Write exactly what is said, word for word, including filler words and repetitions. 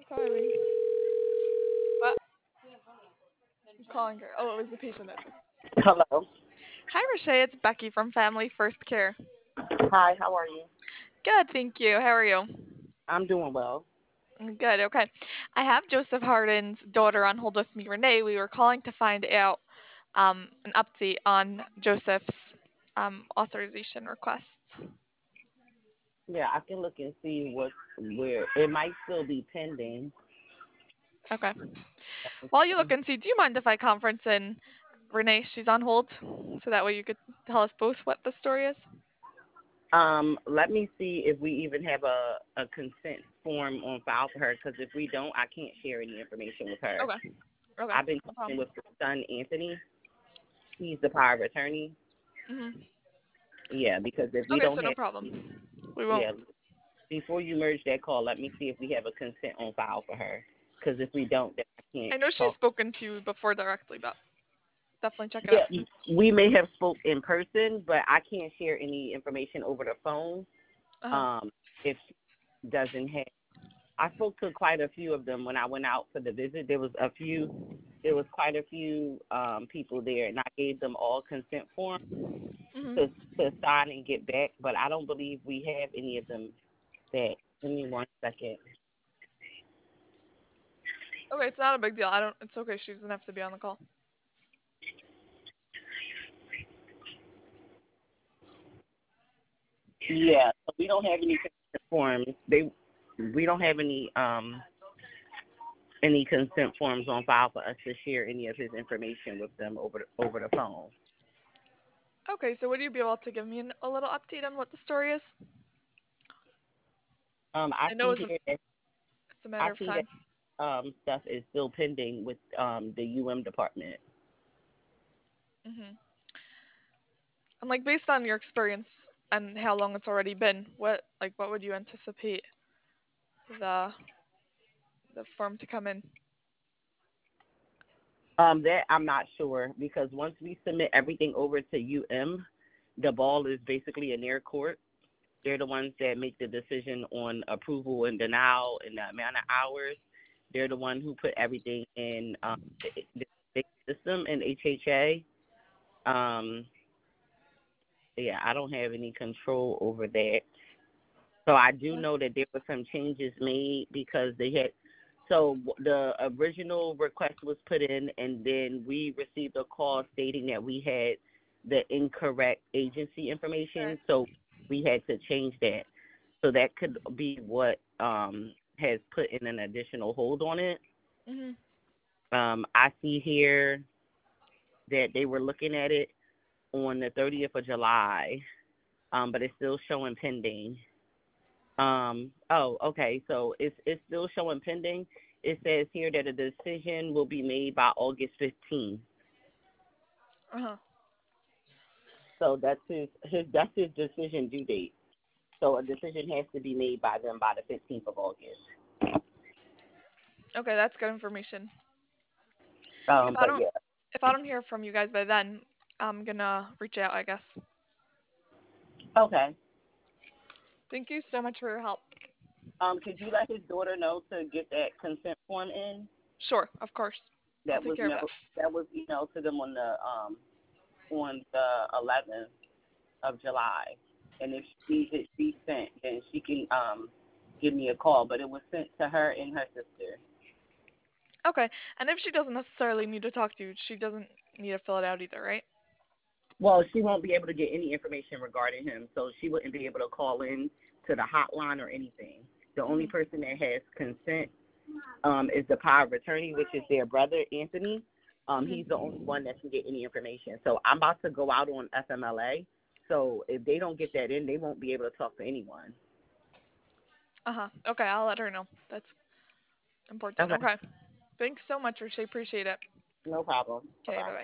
Calling. What? I'm calling her. Oh, it was the patient that took. Hello. Hi, Rashay. It's Becky from Family First Care. Hi, how are you? Good, thank you. How are you? I'm doing well. Mm, Good, okay. I have Joseph Harden's daughter on hold with me, Renee. We were calling to find out um, an update on Joseph's um, authorization requests. Yeah, I can look and see what where it might still be pending. Okay. While you look and see, do you mind if I conference in Renee? She's on hold, so that way you could tell us both what the story is. Um, let me see if we even have a, a consent form on file for her. Because if we don't, I can't share any information with her. Okay. Okay. I've been No talking problem. with her son, Anthony. He's the power of attorney. hmm Yeah, because if we Okay, don't so no have, problem. We won't. yeah, before you merge that call, let me see if we have a consent on file for her. Because if we don't, then I can't I know she's talk. spoken to you before directly, but definitely check it out. Yeah, we may have spoke in person, but I can't share any information over the phone. Uh-huh. Um, if she doesn't have, I spoke to quite a few of them when I went out for the visit. There was a few, there was quite a few um, people there, and I gave them all consent forms hmm to to sign and get back. But I don't believe we have any of them back. Give me one second. Okay, it's not a big deal. I don't. It's okay. She doesn't have to be on the call. Yeah, so we don't have any consent forms. They, we don't have any um any consent forms on file for us to share any of his information with them over the, over the phone. Okay, so would you be able to give me an, a little update on what the story is? Um, I I know see it's a, here that it's a matter I of see time. that um stuff is still pending with um the U M department. hmm And like based on your experience and how long it's already been, what like what would you anticipate the the firm to come in? Um, that I'm not sure because once we submit everything over to U M, the ball is basically in their court. They're the ones that make the decision on approval and denial and the amount of hours. They're the one who put everything in um, the, the system in H H A. Um, yeah, I don't have any control over that. So I do Uh, know that there were some changes made because they had. So the original request was put in, and then we received a call stating that we had the incorrect agency information. So we had to change that. So that could be what um, has put in an additional hold on it. mhm. Um, I see here that they were looking at it on the thirtieth of July, um, but it's still showing pending. Um, oh, okay. So it's it's still showing pending. It says here that a decision will be made by August fifteenth. Uh-huh. So that's his his that's his decision due date. So a decision has to be made by them by the fifteenth of August. Okay, that's good information. If Um, I but don't yeah, if I don't hear from you guys by then, I'm gonna reach out, I guess. okay. Thank you so much for your help. Um, could you let his daughter know to get that consent form in? Sure, of course. I'll That take was care of no it. that was emailed to them on the um on the eleventh of July. And if she needs it resent, then she can um give me a call. But it was sent to her and her sister. Okay, and if she doesn't necessarily need to talk to you, she doesn't need to fill it out either, right? Well, she won't be able to get any information regarding him, so she wouldn't be able to call in to the hotline or anything. The only Mhm. person that has consent um, is the power of attorney, which is their brother, Anthony. Um, he's the only Mhm. one that can get any information. So I'm about to go out on F M L A. So if they don't get that in, they won't be able to talk to anyone. Uh-huh. Okay, I'll let her know. That's important. Okay, Okay. Thanks so much, Rishi. Appreciate it. no problem. Okay, Bye-bye. bye-bye.